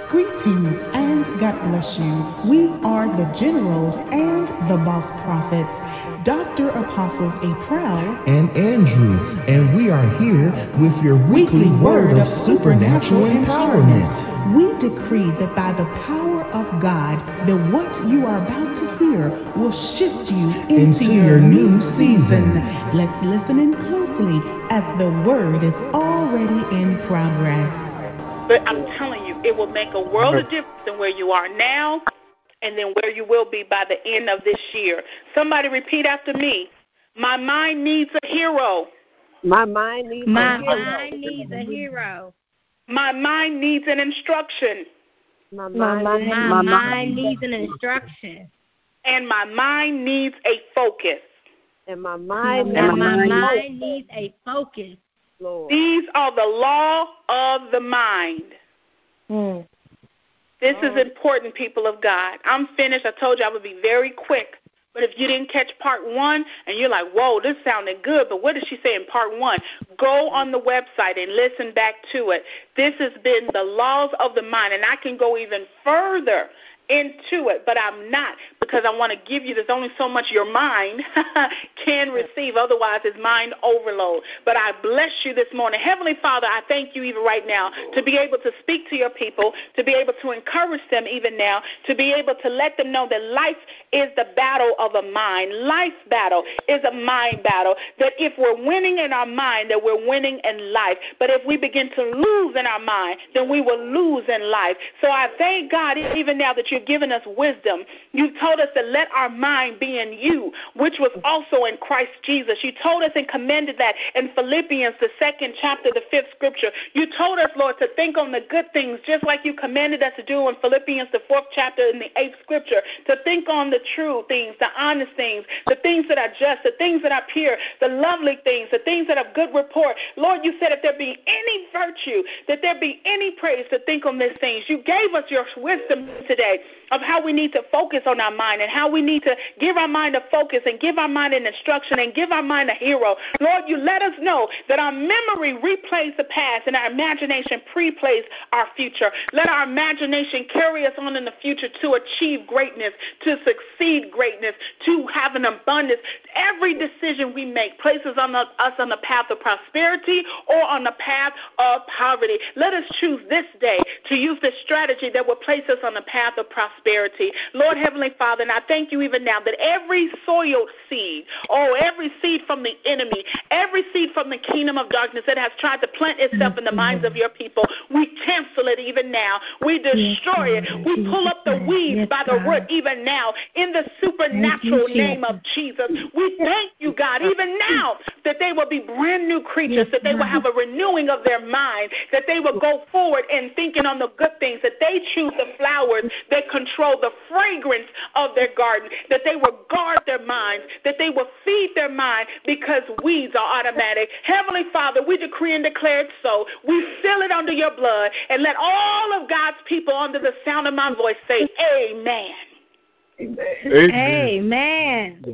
Greetings and God bless you. We are the Generals and the Boss Prophets, Dr. Apostles April and Andrew, and we are here with your weekly word of supernatural empowerment. We decree that by the power of God, that what you are about to hear will shift you into your new season. Let's listen in closely as the word is already in progress. But I'm telling you, it will make a world of difference in where you are now and then where you will be by the end of this year. Somebody repeat after me. My mind needs a hero. My mind needs a hero. My mind needs an instruction. My mind needs an instruction. And my mind needs a focus. And my mind needs a focus. Lord. These are the law of the mind. This is important, people of God. I'm finished. I told you I would be very quick. But if you didn't catch part one and you're like, whoa, this sounded good, but what did she say in part one? Go on the website and listen back to it. This has been the laws of the mind, and I can go even further into it, but I'm not, because I want to give you, there's only so much your mind can receive, otherwise it's mind overload. But I bless you this morning. Heavenly Father, I thank you even right now to be able to speak to your people, to be able to encourage them even now, to be able to let them know that life is the battle of a mind. Life battle is a mind battle, that if we're winning in our mind, that we're winning in life. But if we begin to lose in our mind, then we will lose in life. So I thank God even now that you've given us wisdom. You told us to let our mind be in you, which was also in Christ Jesus. You told us and commended that in Philippians, the 2nd chapter, the 5th scripture. You told us, Lord, to think on the good things, just like you commanded us to do in Philippians, the 4th chapter, in the 8th scripture, to think on the true things, the honest things, the things that are just, the things that are pure, the lovely things, the things that have good report. Lord, you said if there be any virtue, that there be any praise, to think on these things. You gave us your wisdom today of how we need to focus on our mind and how we need to give our mind a focus and give our mind an instruction and give our mind a hero. Lord, you let us know that our memory replays the past and our imagination preplays our future. Let our imagination carry us on in the future to achieve greatness, to succeed greatness, to have an abundance. Every decision we make places us on the path of prosperity or on the path of poverty. Let us choose this day to use this strategy that will place us on the path of prosperity. Lord, Heavenly Father, and I thank you even now that every soiled seed, every seed from the enemy, every seed from the kingdom of darkness that has tried to plant itself in the minds of your people, we cancel it even now. We destroy it. We pull up the weeds by the root even now in the supernatural name of Jesus. We thank you, God, even now that they will be brand new creatures, that they will have a renewing of their mind, that they will go forward and thinking on the good things, that they choose the flowers that control the fragrance of their garden, that they will guard their minds, that they will feed their mind, because weeds are automatic. Heavenly Father, we decree and declare it so. We seal it under your blood, and let all of God's people under the sound of my voice say amen. Amen.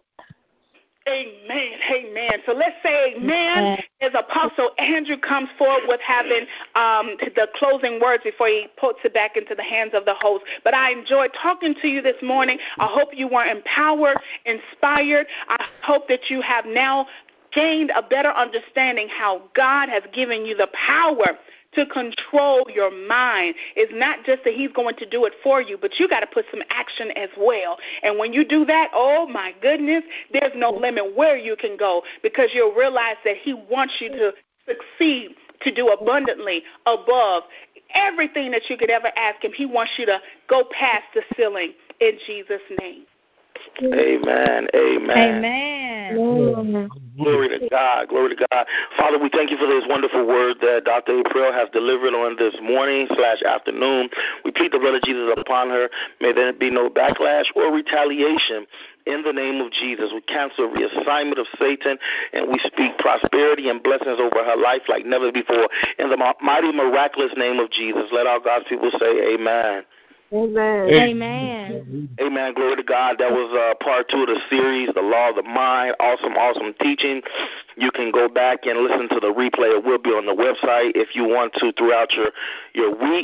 Amen. Amen. So let's say amen as Apostle Andrew comes forward with having the closing words before he puts it back into the hands of the host. But I enjoyed talking to you this morning. I hope you were empowered, inspired. I hope that you have now gained a better understanding how God has given you the power to control your mind. It's not just that he's going to do it for you, but you got to put some action as well. And when you do that, oh my goodness, there's no limit where you can go, because you'll realize that he wants you to succeed, to do abundantly above everything that you could ever ask him. He wants you to go past the ceiling in Jesus' name. Amen. Amen. Amen. Glory to God. Glory to God. Father, we thank you for this wonderful word that Dr. April has delivered on this morning/afternoon. We plead the blood of Jesus upon her. May there be no backlash or retaliation. In the name of Jesus, we cancel every assignment of Satan, and we speak prosperity and blessings over her life like never before. In the mighty, miraculous name of Jesus, let all God's people say amen. Amen. Amen. Amen. Glory to God. That was part 2 of the series, The Law of the Mind. Awesome, awesome teaching. You can go back and listen to the replay. It will be on the website if you want to throughout your week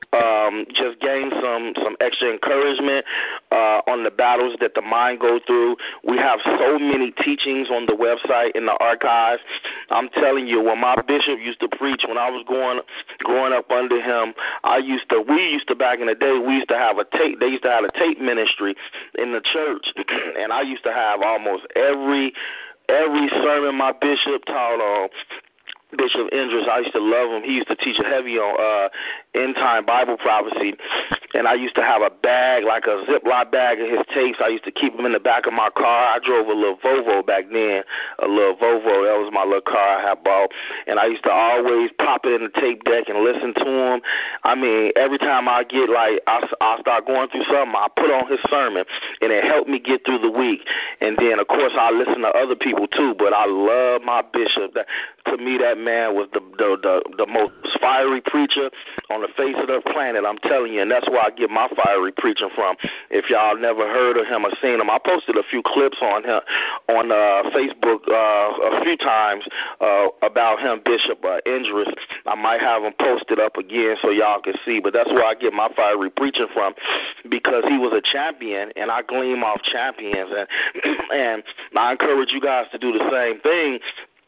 just gain some extra encouragement on the battles that the mind go through. We have so many teachings on the website in the archives. I'm telling you, when my bishop used to preach, when I was growing up under him, we used to back in the day, we used to have a tape. They used to have a tape ministry in the church, and I used to have almost every sermon my bishop taught on. Bishop Indris, I used to love him. He used to teach heavy on end-time Bible prophecy, and I used to have a bag, like a Ziploc bag of his tapes. I used to keep them in the back of my car. I drove a little Volvo back then, a little Volvo. That was my little car I had bought, and I used to always pop it in the tape deck and listen to him. I mean, every time I get, like, I start going through something, I put on his sermon, and it helped me get through the week. And then, of course, I listen to other people, too, but I love my bishop. To me, that man was the most fiery preacher on the face of the planet, I'm telling you, and that's where I get my fiery preaching from. If y'all never heard of him or seen him, I posted a few clips on him on Facebook a few times about him, Bishop Indris. I might have him posted up again so y'all can see, but that's where I get my fiery preaching from, because he was a champion, and I glean off champions, and I encourage you guys to do the same thing.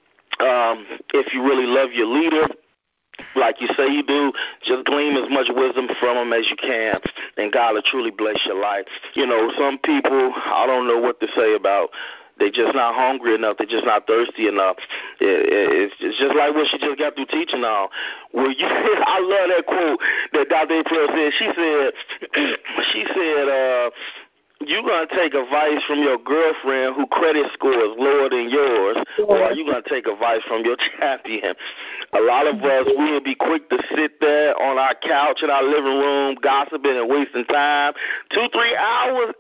If you really love your leader, like you say you do, just glean as much wisdom from them as you can, and God will truly bless your life. You know, some people, I don't know what to say about. They're just not hungry enough. They're just not thirsty enough. It's just like what she just got through teaching on. I love that quote that Dr. April said. She said, you going to take advice from your girlfriend who credit score is lower than yours, or are you going to take advice from your champion? A lot of us, we would be quick to sit there on our couch in our living room, gossiping and wasting time, 4 hours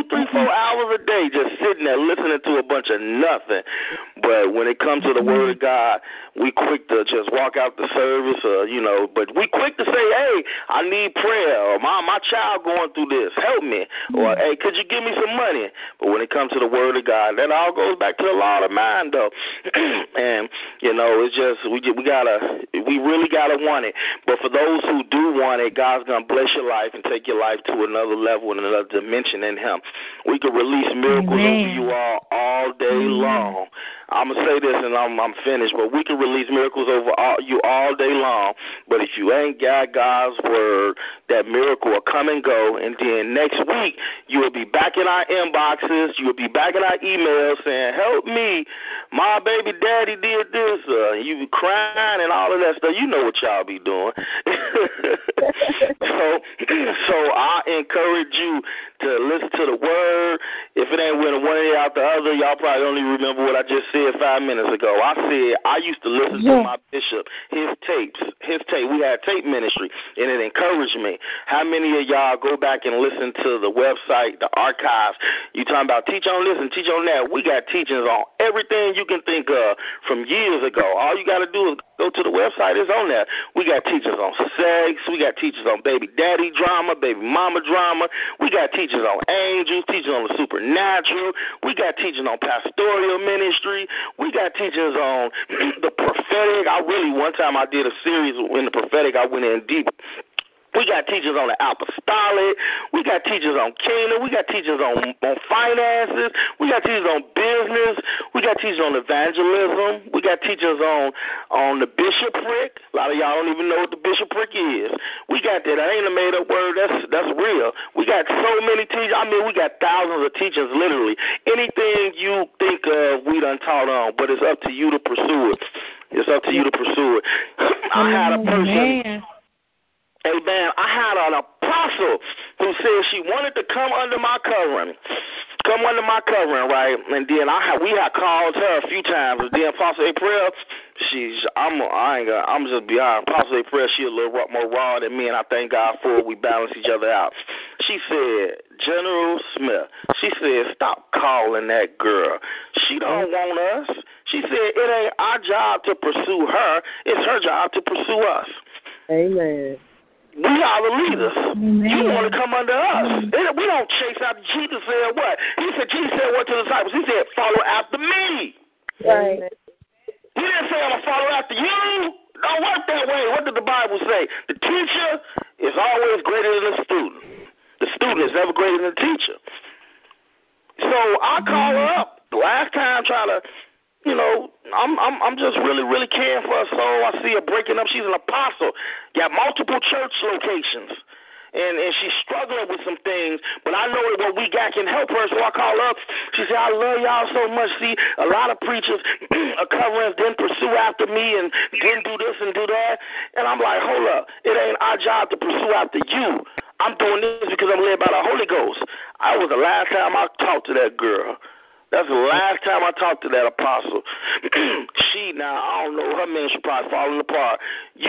a day just sitting there listening to a bunch of nothing. But when it comes to the Word of God, we quick to just walk out the service, but we quick to say, hey, I need prayer, or my child going through this, help me, or hey, could you give me some money? But when it comes to the Word of God, that all goes back to the law of the mind, though. And, it's just, we really got to want it. But for those who do want it, God's going to bless your life and take your life to another level and another dimension in Him. We can release miracles over you all day long. I'm going to say this and I'm finished, but we can release miracles over you all day long. But if you ain't got God's Word, that miracle will come and go, and then next week you will be back in our inboxes, you will be back in our emails saying, help me, my baby daddy did this, you be crying and all of that stuff. You know what y'all be doing. So I encourage you to listen to the Word. If it ain't one ear out the other, y'all probably only remember what I just said 5 minutes ago. I said I used to listen to my bishop, his tape. We had tape ministry, and it encouraged me. How many of y'all go back and listen to the website, the archives? You talking about teach on this and teach on that. We got teachings on everything you can think of from years ago. All you got to do is go to the website. It's on there. We got teachers on sex. We got teachers on baby daddy drama, baby mama drama. We got teachers on angels, teachers on the supernatural. We got teachers on pastoral ministry. We got teachers on the prophetic. One time I did a series in the prophetic. I went in deep. We got teachers on the apostolic. We got teachers on kingdom. We got teachers on finances. We got teachers on business. We got teachers on evangelism. We got teachers on the bishopric. A lot of y'all don't even know what the bishopric is. We got that. That ain't a made-up word. That's real. We got so many teachers. I mean, we got thousands of teachers, literally. Anything you think of, we done taught on, but it's up to you to pursue it. It's up to you to pursue it. I had a person... Amen. I had an apostle who said she wanted to come under my covering. Right? And then we had called her a few times. And then Apostle April, I'm just be honest. Apostle April, she a little more raw than me, and I thank God for it. We balance each other out. She said, General Smith, she said, stop calling that girl. She don't want us. She said, it ain't our job to pursue her. It's her job to pursue us. Amen. We are the leaders. Amen. You want to come under us. We don't chase after Jesus. Said what? Jesus said what to the disciples? He said, follow after me. Right. He didn't say, I'm going to follow after you. Don't work that way. What did the Bible say? The teacher is always greater than the student. The student is never greater than the teacher. So I call her up the last time trying to, I'm just really, really caring for her soul. I see her breaking up. She's an apostle. Got multiple church locations. And she's struggling with some things, but I know that what we got can help her, so I call her up. She said, I love y'all so much. See, a lot of preachers are covering, didn't pursue after me and didn't do this and do that. And I'm like, hold up. It ain't our job to pursue after you. I'm doing this because I'm led by the Holy Ghost. That was the last time I talked to that girl. That's the last time I talked to that apostle. Now, I don't know, her ministry probably falling apart. You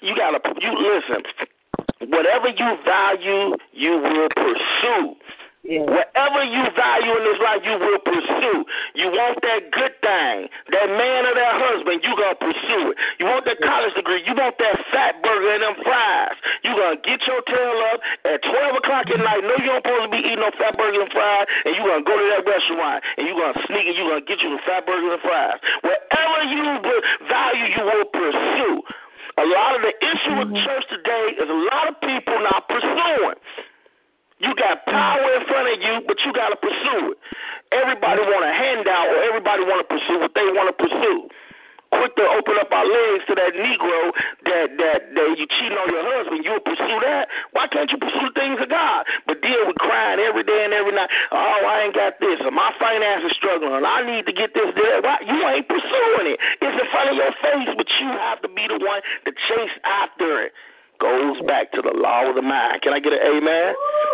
listen. Whatever you value, you will pursue. Yeah. Whatever you value in this life, you will pursue. You want that good thing, that man or that husband, you going to pursue it. You want that college degree, you want that fat burger and them fries. You going to get your tail up at 12 o'clock at night. No, you don't supposed to be eating no fat burger and fries, and you going to go to that restaurant, and you going to sneak and you going to get you the fat burger and fries. Whatever you value, you will pursue. A lot of the issue with church today is a lot of people not pursuing. You got power in front of you, but you got to pursue it. Everybody want a handout, or everybody want to pursue what they want to pursue. Quick to open up our legs to that Negro that you cheating on your husband, you'll pursue that. Why can't you pursue the things of God? But deal with crying every day and every night. Oh, I ain't got this, or my finances struggling, and I need to get this. Why? You ain't pursuing it. It's in front of your face, but you have to be the one to chase after it. Goes back to the law of the mind. Can I get an amen?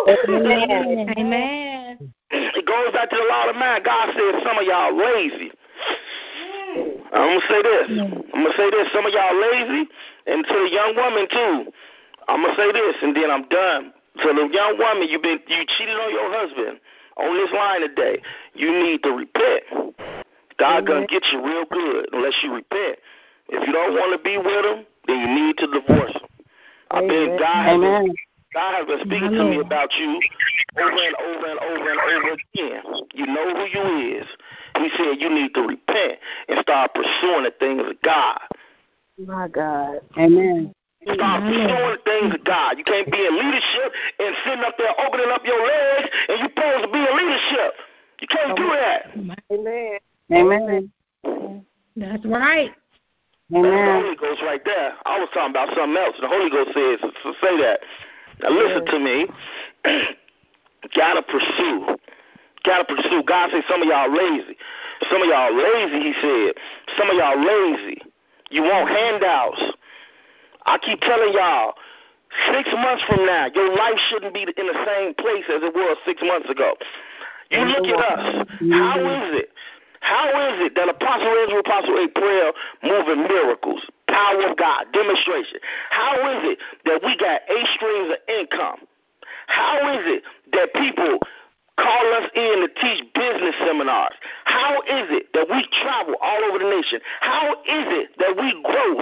Amen. Amen. It goes back to the law of the mind. God said some of y'all lazy. I'm going to say this. Some of y'all lazy, and to the young woman, too. I'm going to say this, and then I'm done. To the young woman, you cheated on your husband on this line today. You need to repent. God going to get you real good unless you repent. If you don't want to be with him, then you need to divorce him. God has been speaking to me about you over and over and over and over again. You know who you is. He said you need to repent and start pursuing the things of God. My God. Amen. Start pursuing the things of God. You can't be in leadership and sitting up there opening up your legs and you're supposed to be in leadership. You can't do that. Amen. Amen. That's right. That's the Holy Ghost right there. I was talking about something else. The Holy Ghost says to say that. Now listen to me. Gotta pursue. God said some of y'all lazy. Some of y'all lazy, he said. Some of y'all lazy. You want handouts. I keep telling y'all, 6 months from now, your life shouldn't be in the same place as it was 6 months ago. You look at us. How is it that Apostle Ezra, Apostle April moving miracles, power of God, demonstration? How is it that we got 8 streams of income? How is it that people call us in to teach business seminars? How is it that we travel all over the nation? How is it that we grow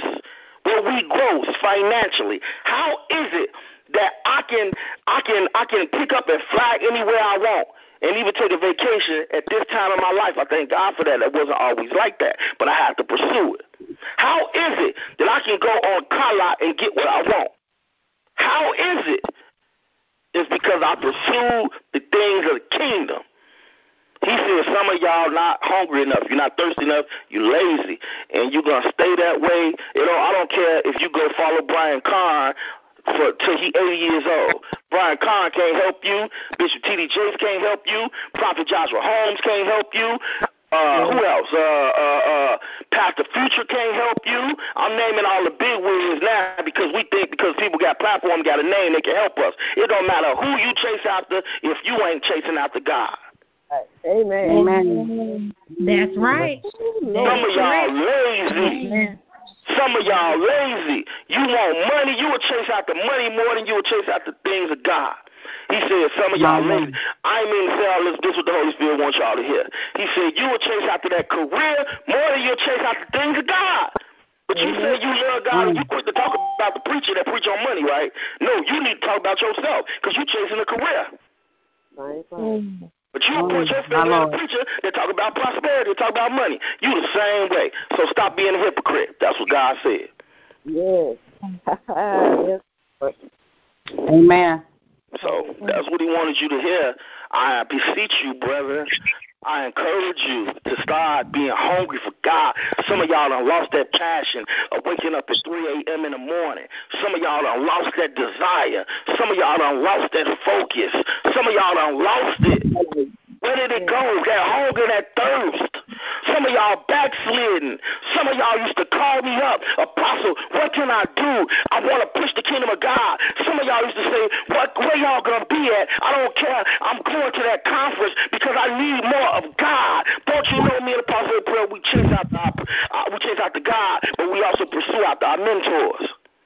financially? How is it that I can pick up and fly anywhere I want? And even take a vacation at this time of my life? I thank God for that. That wasn't always like that, but I have to pursue it. How is it that I can go on car lot and get what I want? How is it? It's because I pursue the things of the kingdom. He said some of y'all not hungry enough. You're not thirsty enough. You're lazy. And you're going to stay that way. I don't care if you go follow Brian Carn till he 80 years old. Brian Carn can't help you. Bishop T.D. Jakes can't help you. Prophet Joshua Holmes can't help you. Who else? Pastor Future can't help you. I'm naming all the big wigs now because we think because people got platform, got a name, they can help us. It don't matter who you chase after if you ain't chasing after God. Amen. That's right. Some of y'all lazy. Some of y'all lazy. You want money. You will chase after money more than you will chase after things of God. He said some of y'all lazy. I mean to say all this is what the Holy Spirit wants y'all to hear. He said you will chase after that career more than you'll chase after things of God. But you said you love God and you quit to talk about the preacher that preach on money, right? No, you need to talk about yourself because you're chasing a career. But you put your finger on a preacher that talk about prosperity, talk about money. You the same way. So stop being a hypocrite. That's what God said. Yes. Yes. Amen. So that's what he wanted you to hear. I beseech you, brethren. I encourage you to start being hungry for God. Some of y'all done lost that passion of waking up at 3 a.m. in the morning. Some of y'all done lost that desire. Some of y'all done lost that focus. Some of y'all done lost it. Where did it go? That hunger, that thirst. Some of y'all backslidden. Some of y'all used to call me up, Apostle, what can I do? I want to push the kingdom of God. Some of y'all used to say, where y'all going to be at? I don't care. I'm going to that conference because I need more of God. Don't you know me and Apostle April, we chase after God, but we also pursue after our mentors.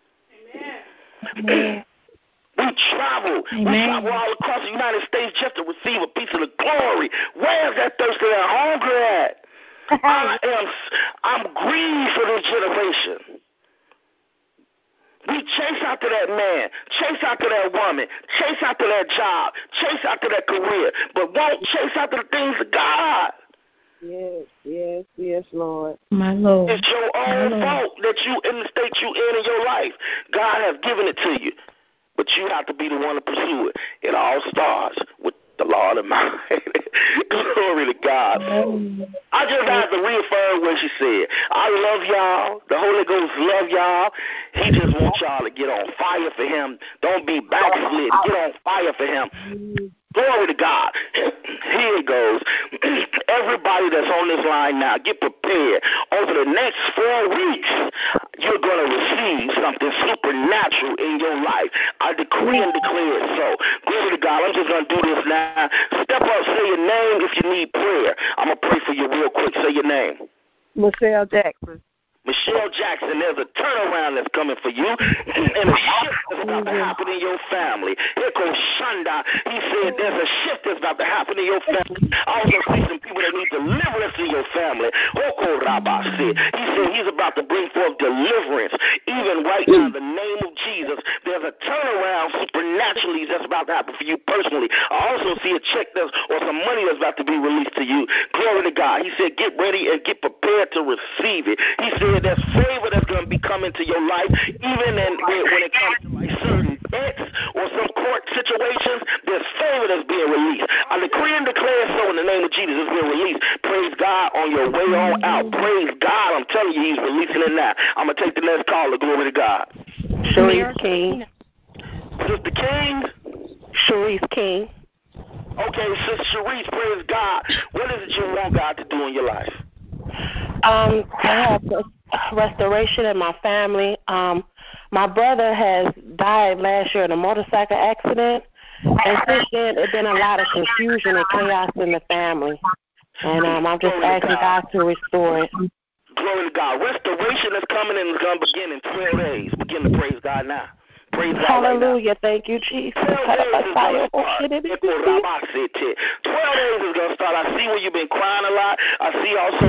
Amen. We travel. Amen. We travel all across the United States just to receive a piece of the glory. Where's that thirst and that hunger at? I'm grieved for this generation. We chase after that man, chase after that woman, chase after that job, chase after that career, but won't chase after the things of God. Yes, Lord. My Lord. It's your own fault that you in the state you in your life. God has given it to you. But you have to be the one to pursue it. It all starts with the Lord in mind. Glory to God. I just have to reaffirm what she said. I love y'all. The Holy Ghost love y'all. He just wants y'all to get on fire for him. Don't be backslid. Get on fire for him. Glory to God. Here it goes. Everybody that's on this line now, get prepared. Over the next 4 weeks, you're going to receive something supernatural in your life. I decree and declare it so. Glory to God. I'm just going to do this now. Step up, say your name if you need prayer. I'm going to pray for you real quick. Say your name. Michelle Jackson. Michelle Jackson, there's a turnaround that's coming for you, and a shift that's about to happen in your family. Here goes Shanda. He said there's a shift that's about to happen in your family. I also see some people that need deliverance in your family. Hoko Rabba said. He said he's about to bring forth deliverance. Even right now, in the name of Jesus, there's a turnaround supernaturally that's about to happen for you personally. I also see a check or some money that's about to be released to you. Glory to God. He said get ready and get prepared to receive it. He said there's favor that's going to be coming to your life, even when it comes to like certain debts or some court situations. There's favor that's being released. I decree and declare so in the name of Jesus. It's being released. Praise God on your way on out. Praise God. I'm telling you, he's releasing it now. I'm going to take the next caller. Glory to God. Sharice King. Sister King? Sharice King. Okay, Sister Sharice, praise God. What is it you want God to do in your life? I have restoration in my family. My brother has died last year in a motorcycle accident, and since then there's been a lot of confusion and chaos in the family. And I'm just asking God to restore it. Glory to God. Restoration is coming and is going to begin in 12 days. Begin to praise God now. Praise God. Hallelujah. Right, thank you, Jesus. 12 days is going to start. 12 days is going to start. I see where you've been crying a lot. I see also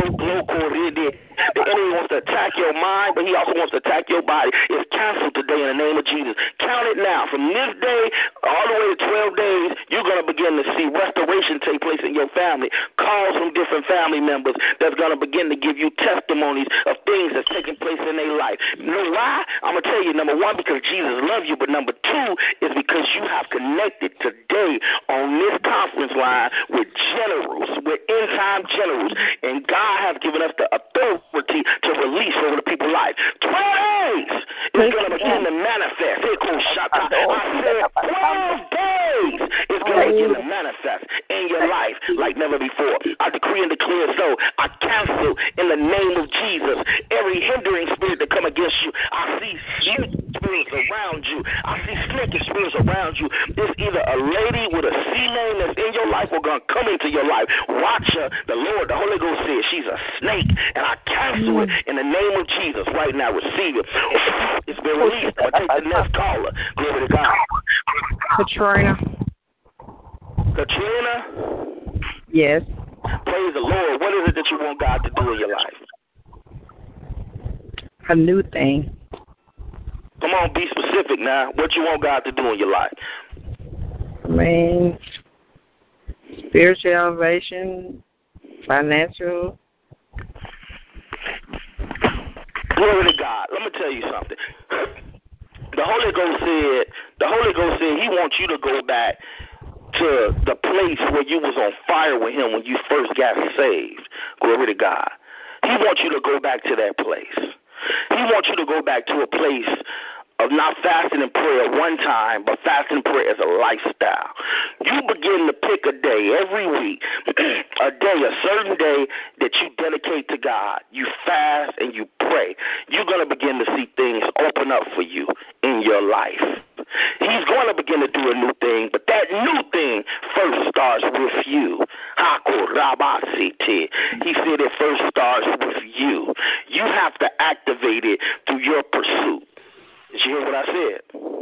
the enemy wants to attack your mind, but he also wants to attack your body. It's canceled today in the name of Jesus. Count it now. From this day all the way to 12 days, you're going to begin to see restoration take place in your family. Calls from different family members that's going to begin to give you testimonies of things that's taking place in their life. You know why? I'm going to tell you, number one, because Jesus loves you, but number two is because you have connected today on this conference line with generals, with end-time generals, and God has given us the authority to release over the people's life. 12 days is going to begin to manifest. I said 12 days is going to begin to manifest in your life like never before. I decree and declare so. I cancel in the name of Jesus every hindering spirit that come against you. I see spirits around you. I see snaky spirits around you. There's either a lady with a C name that's in your life or going to come into your life. Watch her. The Lord, the Holy Ghost says she's a snake, and I cancel it in the name of Jesus right now. Receive it. It's been released. I'm going to take the next caller. Glory to God. Katrina? Yes. Praise the Lord. What is it that you want God to do in your life? A new thing. Come on, be specific now. What you want God to do in your life? I mean, spiritual elevation, financial. Glory to God. Let me tell you something. The Holy Ghost said he wants you to go back to the place where you was on fire with him when you first got saved. Glory to God. He wants you to go back to that place. He wants you to go back to a place of not fasting and prayer one time, but fasting and prayer as a lifestyle. You begin to pick a day every week, a certain day that you dedicate to God. You fast and you pray. You're going to begin to see things open up for you in your life. He's going to begin to do a new thing, but that new thing first starts with you. He said it first starts with you. You have to activate it through your pursuit. Did you hear what I said?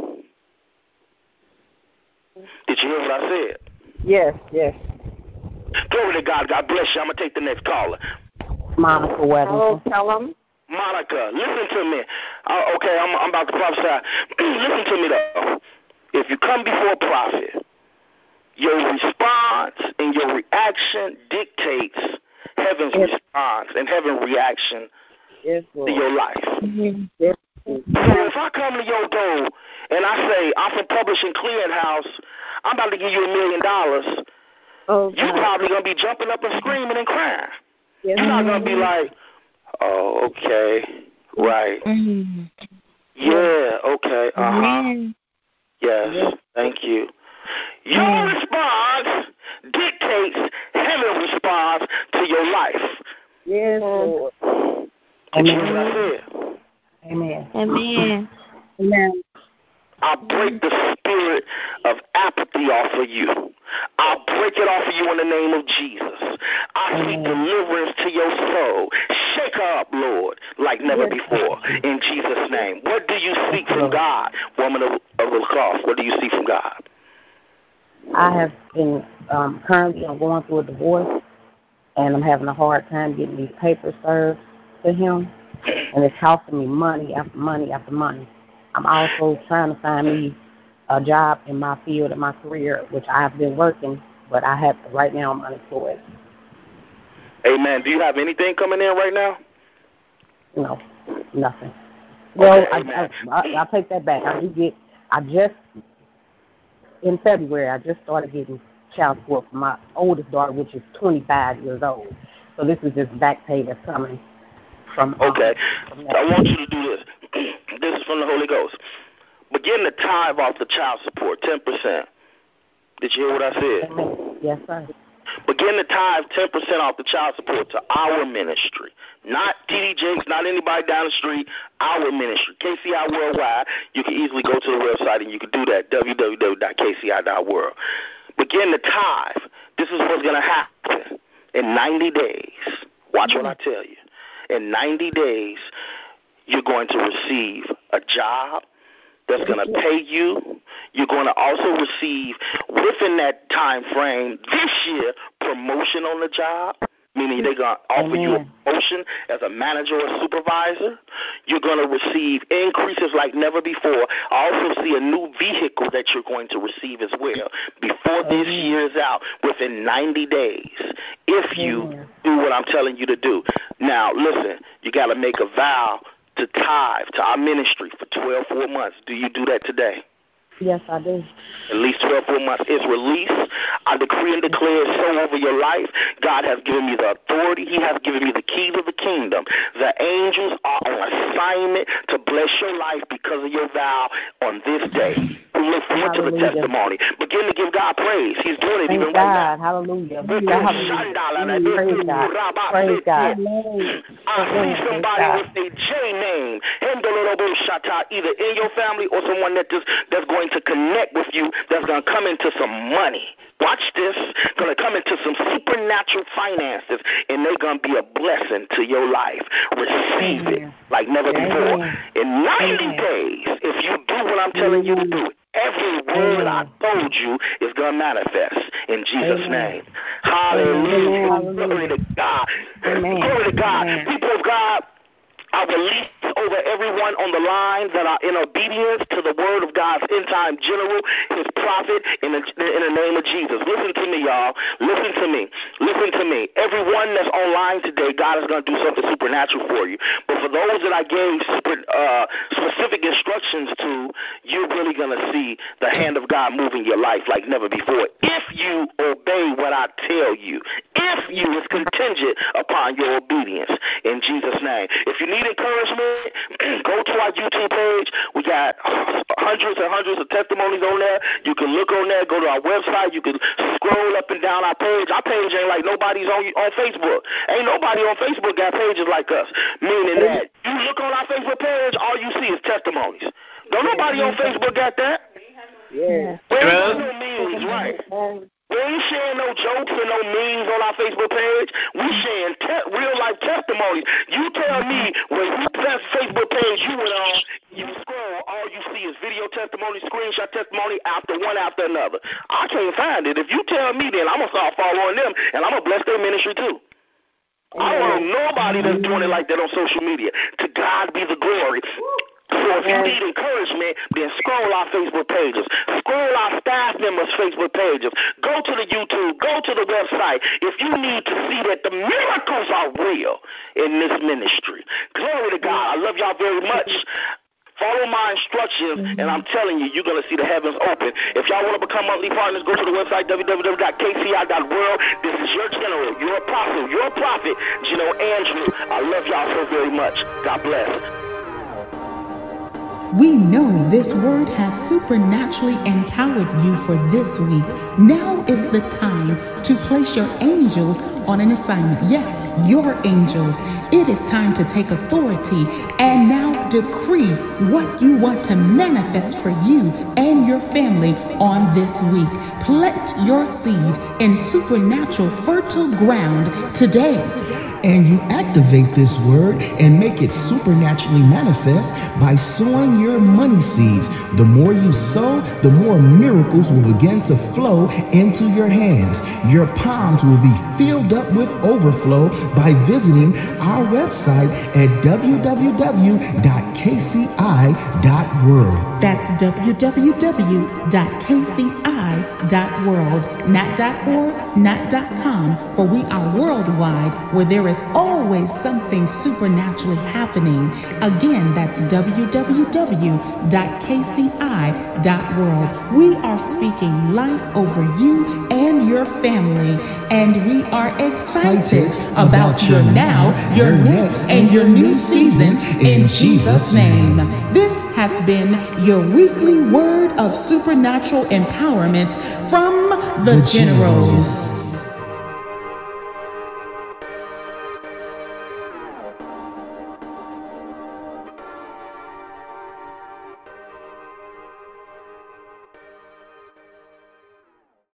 Did you hear what I said? Yes. Glory to God. God bless you. I'm going to take the next caller. Monica Weddington. Oh, tell them. Monica, listen to me. Okay, I'm about to prophesy. Listen to me, though. If you come before a prophet, your response and your reaction dictates heaven's response and heaven's reaction to your life. Mm-hmm. So if I come to your door and I say, I'm from Publishing Clearinghouse, I'm about to give you $1 million, you're probably going to be jumping up and screaming and crying. Yes. You're not going to be like, oh, okay, right. Mm-hmm. Yeah, okay, uh-huh. Yes, thank you. Your response dictates heaven's response to your life. Yes, Lord. Did you hear what I said? Amen. Amen. Amen. I break the spirit of apathy off of you. I break it off of you in the name of Jesus. I speak deliverance to your soul. Shake her up, Lord, like never before, in Jesus' name. What do you seek from God, woman of the cross? What do you seek from God? I have been currently I'm going through a divorce, and I'm having a hard time getting these papers served to him. And it's costing me money after money after money. I'm also trying to find me a job in my field and my career, which I have been working, but right now I'm unemployed. Amen. Do you have anything coming in right now? No, nothing. Well, I'll take that back. In February, I just started getting child support for my oldest daughter, which is 25 years old. So this is just back pay that's coming. Okay, I want you to do this. This is from the Holy Ghost. Begin to tithe off the child support, 10%. Did you hear what I said? Yes, sir. Begin to tithe 10% off the child support to our ministry. Not TD Jakes, not anybody down the street, our ministry. KCI Worldwide. You can easily go to the website and you can do that, www.kci.world. Begin to tithe. This is what's going to happen in 90 days. Watch what I tell you. In 90 days, you're going to receive a job that's going to pay you. You're going to also receive, within that time frame, this year, promotion on the job, meaning they're going to offer you a promotion as a manager or supervisor. You're going to receive increases like never before. I also see a new vehicle that you're going to receive as well before this year is out, within 90 days, if you do what I'm telling you to do. Now, listen, you got to make a vow to tithe to our ministry for 12 full months. Do you do that today? Yes, I do. At least 12 full months is released. I decree and declare so over your life. God has given me the authority. He has given me the keys of the kingdom. The angels are on assignment to bless your life because of your vow on this day. We look forward to the testimony. Begin to give God praise. He's doing it even right now. Hallelujah. Praise God. Praise God. I see somebody with a J name, either in your family or someone that's going to connect with you, that's going to come into some money. Watch this. Going to come into some supernatural finances, and they're going to be a blessing to your life. Receive it like never before. In 90 days, if you do what I'm telling you to do, every word I told you is going to manifest in Jesus' name. Hallelujah. Glory to God. Glory to God. People of God, I release over everyone on the line that are in obedience to the word of God's end-time general, his prophet, in the name of Jesus. Listen to me, y'all. Listen to me. Listen to me. Everyone that's online today, God is going to do something supernatural for you. But for those that I gave specific instructions to, you're really going to see the hand of God moving your life like never before. If you obey what I tell you, if you is contingent upon your obedience, in Jesus' name. If you need encouragement, go to our YouTube page. We got hundreds and hundreds of testimonies on there. You can look on there, go to our website. You can scroll up and down our page. Our page ain't like nobody's on Facebook. Ain't nobody on Facebook got pages like us. Meaning that you look on our Facebook page, all you see is testimonies. Don't nobody on Facebook got that? Yeah. There's no memes, right? We ain't sharing no jokes and no memes on our Facebook page. We sharing real-life testimonies. You tell me when you press Facebook page you went on, you scroll, all you see is video testimony, screenshot testimony one after another. I can't find it. If you tell me, then I'm going to start following them, and I'm going to bless their ministry too. I don't know nobody that's doing it like that on social media. To God be the glory. So if you need encouragement, then scroll our Facebook pages. Scroll our staff members' Facebook pages. Go to the YouTube. Go to the website. If you need to see that the miracles are real in this ministry. Glory to God. I love y'all very much. Follow my instructions, and I'm telling you, you're going to see the heavens open. If y'all want to become monthly partners, go to the website, www.kci.world. This is your general, your apostle, your prophet, Gino Andrew. I love y'all so very much. God bless. We know this word has supernaturally empowered you for this week. Now is the time to place your angels on an assignment. Yes, your angels. It is time to take authority and now decree what you want to manifest for you and your family on this week. Plant your seed in supernatural fertile ground today. And you activate this word and make it supernaturally manifest by sowing your money seeds. The more you sow, the more miracles will begin to flow into your hands. Your palms will be filled up with overflow by visiting our website at www.kci.world. That's www.kci.world, not .org, not .com, for we are worldwide, where there is always something supernaturally happening. Again, that's www.kci.world. We are speaking life over you and your family, and we are excited about your now, your next, and your new season in Jesus' name. This has been your weekly word of supernatural empowerment from the Generals.